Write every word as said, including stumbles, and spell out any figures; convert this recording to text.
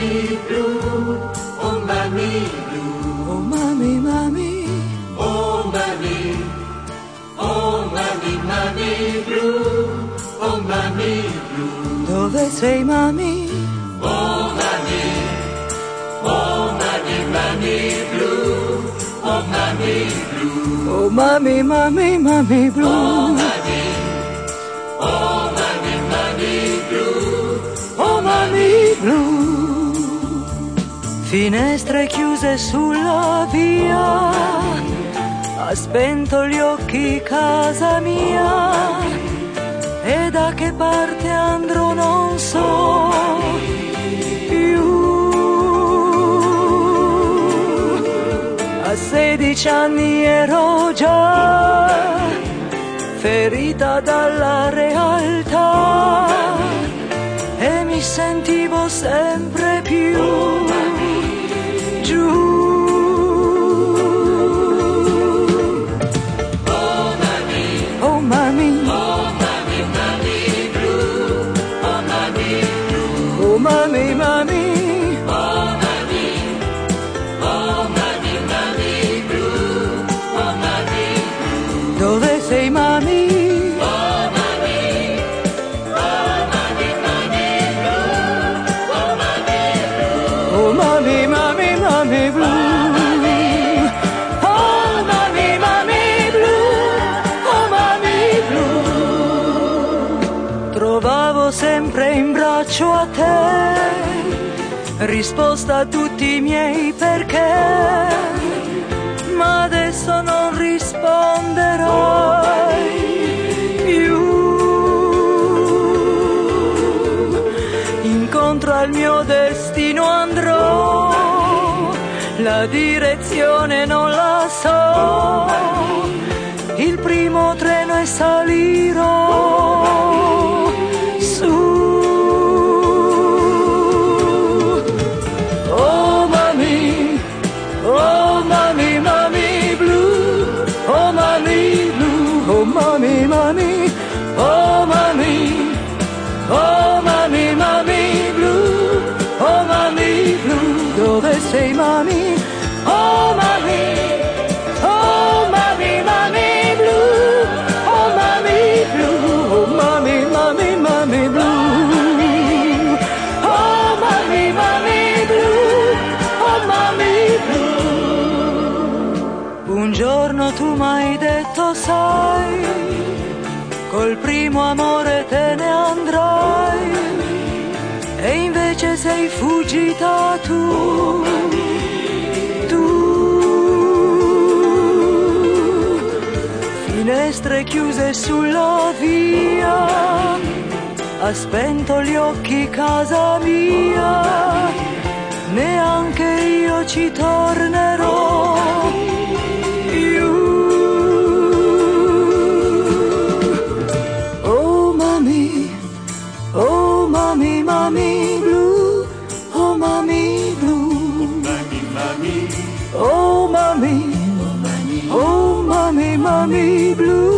blu, oh mami blu, oh mami, mami, oh mami, oh mami, mami blu, oh mami blu, dove sei mami? oh mami, oh mami, mami blu, oh mami blu, Oh mami, mami, mami blu, oh mami, oh mami, mami blu, oh mami blu. Finestre chiuse sulla via, ha spento gli occhi casa mia, e da che parte andrò non so più. A sedici anni ero già ferita dalla realtà e mi sentivo sempre più giù. oh mami, Oh mami, oh mami, mami blu, oh mami blu, oh mami, mami, oh mami, oh mami, mami blu, oh mami blu, dove sei mami? oh mami, oh mami, mami blu, oh mami blu, Oh mami, mami, mami blu. Oh mami, mami blu. Oh mami blu. Trovavo sempre in braccio a te risposta a tutti i miei perché, ma adesso non risponderai più. Incontro al mio destino andrò, la direzione non la so, il primo treno e salirò su. Oh mami, oh mami, mami blu, oh mami blu, oh mami, mami, oh mami, oh mami, mami blu, oh mami blu, dove sei mami? Oh mami, oh mami, mami blu, oh mami blu, oh mami, mami, mami blu, oh mami, mami blu, oh mami blu. Un giorno tu m'hai detto sai, col primo amore te ne andrai, e invece sei fuggita tu, tu. Finestre chiuse sulla via, ha spento gli occhi casa mia, neanche io ci tornerò più. Oh mami, oh mami, mami blu, oh mami blu, mami, mami, oh mami, oh mami, mami blu.